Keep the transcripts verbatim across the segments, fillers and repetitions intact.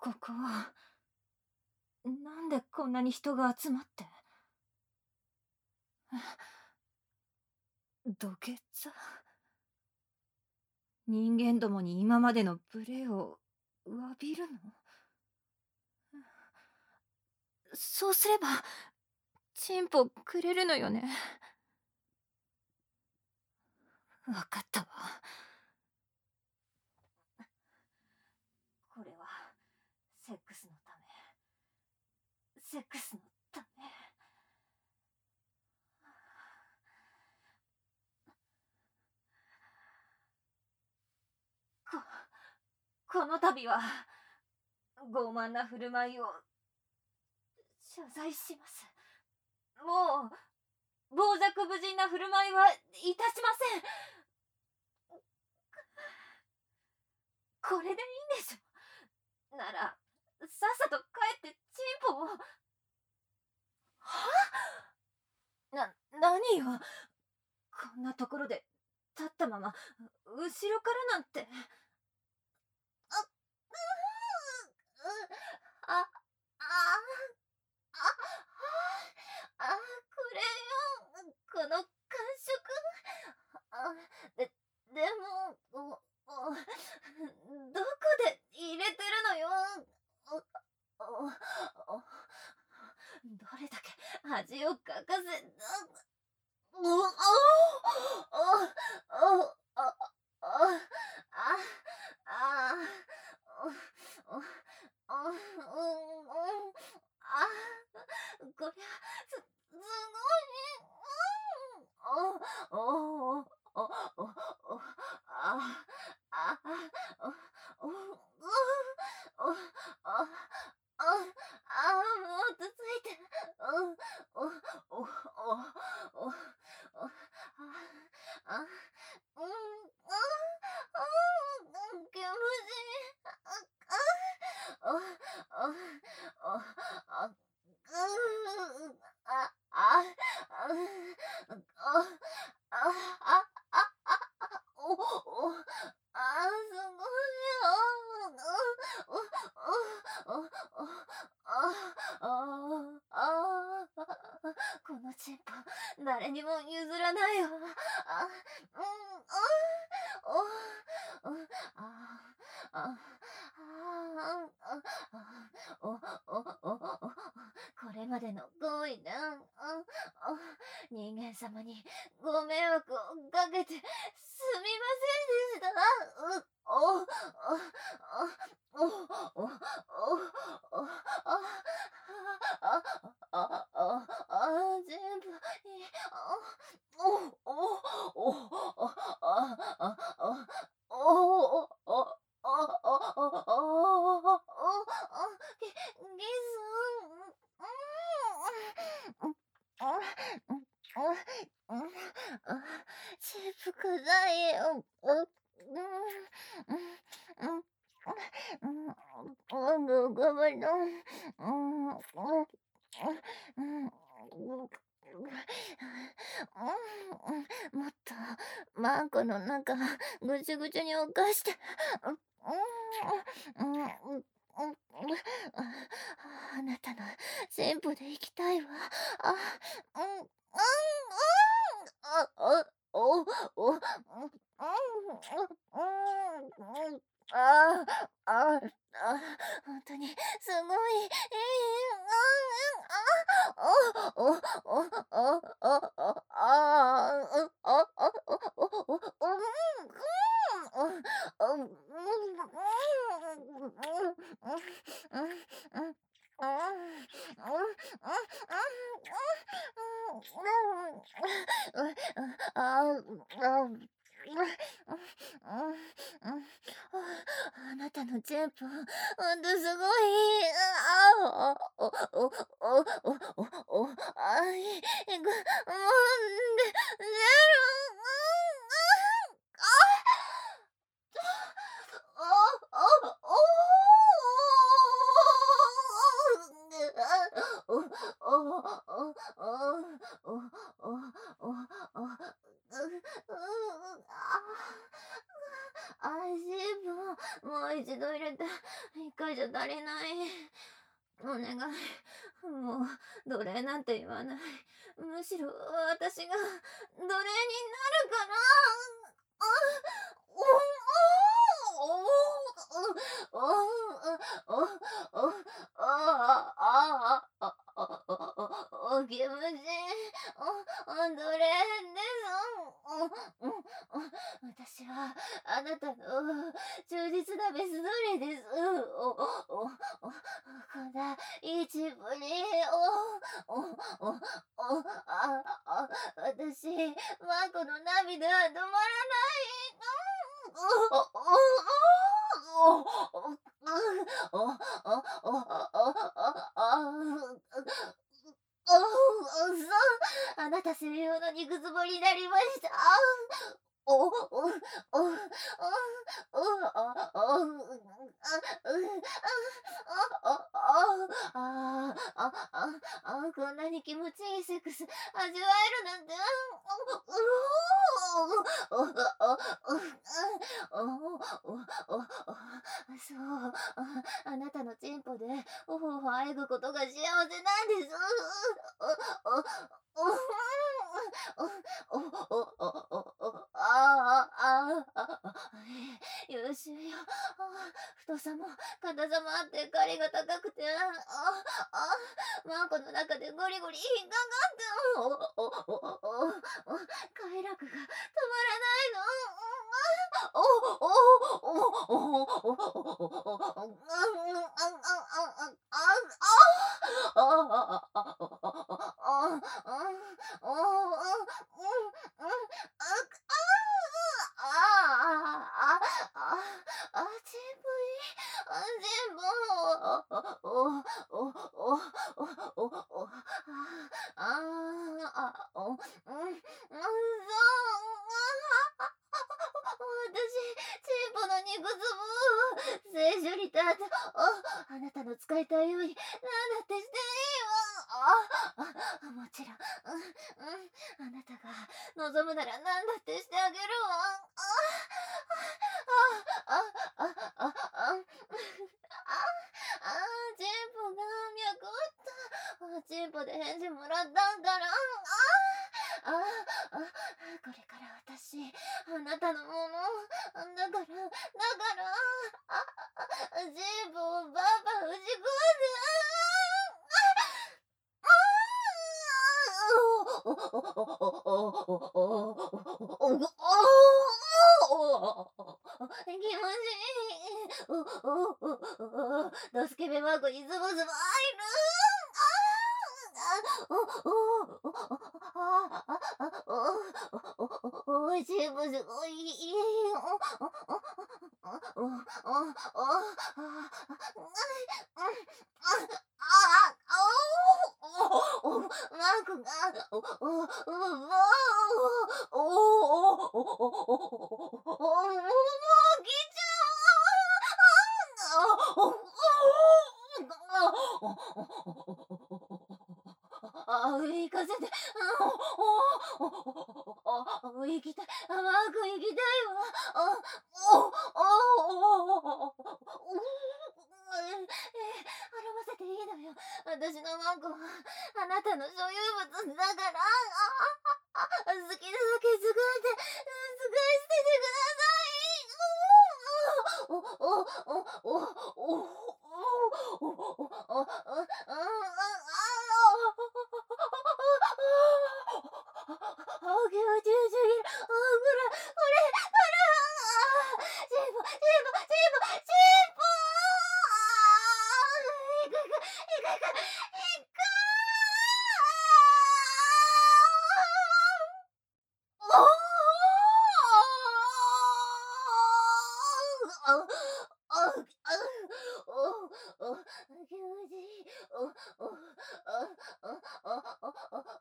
ここは、なんでこんなに人が集まって。土下座。人間どもに今までの無礼を詫びるの。そうすればチンポくれるのよね。わかったわ。これはセックスのため、セックスのため。ここの度は傲慢な振る舞いを謝罪します。もう傍若無人な振る舞いはいたしません。これでいいんでしょ。ならさっさと帰ってチンポを。はな、何よ。こんなところで立ったまま後ろからなんて。あ、あ、あ、あ、あ、これよ、この感触。あ、で、でも、お、お、どこで入れてるのよ。お、お、お、どれだけ恥をかかせ、お、お、お、お、お、あ、あ、あ、お、お、あ、うん、あ、こりゃ、す、すごい、うん、お、お、お、お、お、あ、あ、お、お、お、お、あ、あ、あ、もっとついて、うん、お、お、お、お、お、あ、あ、うん、あ、あ、気持ちいい。あ、あ、あ、あ、あ、うん、あ、あ、あ、あ、あ、あ、あ、お、お、あ、すごいよ。お、お、お、お、あ、あ、あ、このチンポ、誰にも譲らないわ。あ、うん、あ、お、お、あ、あ、あ、あ、お、お、お、お、これまでの行為だ。人間様にご迷惑をかけてすみませんでした。う、お、お、お、お、お、お、お、あ、あ、あ、あ、あ、全部、い、あ、お、お、お、あ、あ、あ、あ、お、お、お、あ、あ、あ、あ、あ、キキス、うん、うん、あ、うん、あ、うん、あ、チープくだいよ、うん、うん、うん、うん、うん、ごごめんな、うん、うん、うん、うん、もっとマンコの中ぐちゅぐちゅに犯して、うん、うん、うん、うん、あなたの全部で行きたいわ。あ、うん、うん、うん、あ、あ、お、お、うん、うん、うん、うん、あ、あ、あ、本当にすごい、えー、うん、うん、あ、お、お、お、お、お、あ、うん、あ、あ、お、お、お、うん、うん、うん、うん、うん、うん、うん、あなたのジャンプ、ほんとすごい。あお、お、お、お、お、お、お、あい、ご、もんで、ゼロ、あ、お、お、お、お、お、お、お、お、あ、足も、もう一度入れて、一回けじゃ足りない。お願い。もう、奴隷なんて言わない。むしろ、私が、奴隷になるから。あ、お、お、お、お、お、お、お、ああ、ああ、ああ、お気持ちいい。お、奴隷です。お、お、私は、あなたの、忠実なメス奴隷です。お、お、お、こんないいチームに、お、お、お、お、あ、あ、私、マコの涙は止まらない。お、お、お、お、お、お、お、お、お、お、そう、あなた専用の肉つぼになりました。お、お、お、お、お、お、あ、お、う、あ、う、あ、あ、あ、あ、あ、あ、こんなに気持ちいいセックス味わえるなんて、お、お、お、お、お、お、お、お、そう、あなたのチンポで、おほほあえぐことが幸せなんです。お、お、お、お、お、お、お、お、ああ、ああ、あ、優秀よ。太さも硬さもあって狩りが高くて、あ、あ、マンコの中でゴリゴリ引っかかって、お、お、お、お、お、快楽が止まらないの。お、お、お、お、お、お、お、あ、あ、あ、あ、全部いい。あ、全部、お、お、お、お、お、お、あ、あ、お、うん、うん、そう、私、チンポの肉つぶ、聖書に立って、あ、あなたの使いたいように、なんだってしていいわ。あ、もちろん、うん、うん、あなたが望むならなんだってしてあげるわ。あ、あ、あ、あ、あ、あ、あ、あ、あ、チンポが脈打った。チンポで返事もらったんから。あ、あ、あ、これから私、あなたのもの。だから、だから、あ、チンポをバンバン打ち込んで、気持ちいい。ドスケベマークにズボズボ入る。おいしい、もしおいい。マークが、お、お、お、お、お、お、お、もう来ちゃう。あ、行かせて。お、お、お、行きたい。マーク行きたいわ。お、お、お、お、払わせていいのよ。私のマークはあなたの所有物だから。好きなだけ使って、使い捨ててください。お、お、お、お、お、お、気持ちよすぎる。ほら、これ、ほら、チーポ、チーポ、チーポ、チーポー。いくいく、いくいく、いくー。おあ、あ、あ、お、お、気持ちいい。お、お、あ、あ、あ、あ、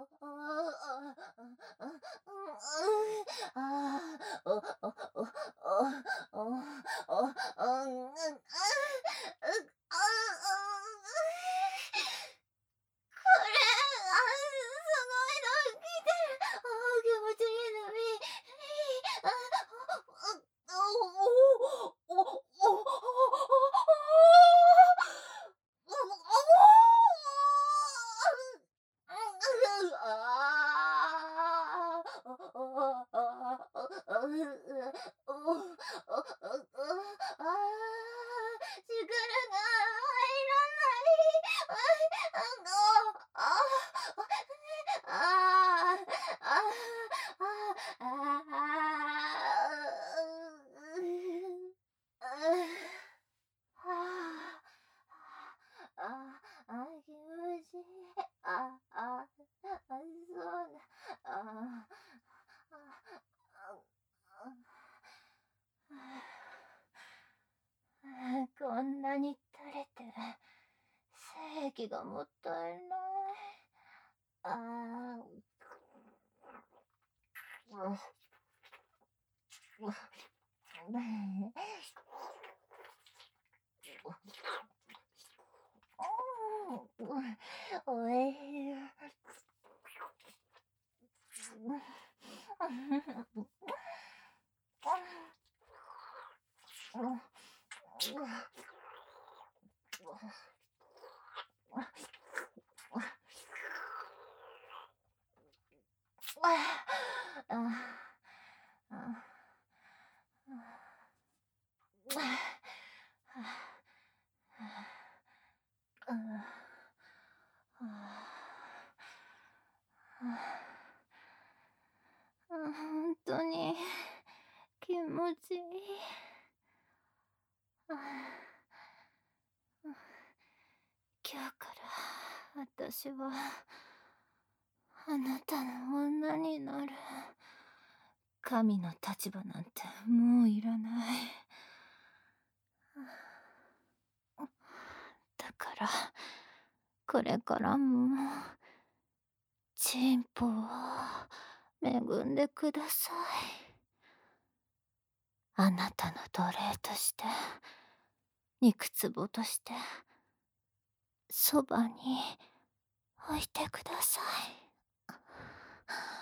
あ、お、お、お、お、お、お、うん、あ、あ、これ、あ、すごいの来てる。あ、気持ちいいのみ。 息がもったいない。ああ。おいしい。ああ。本当に気持ちいい。今日から私はあなたの女になる。神の立場なんてもういらない。だからこれからもチンポを恵んでください。あなたの奴隷として肉壺としてそばに置いてください。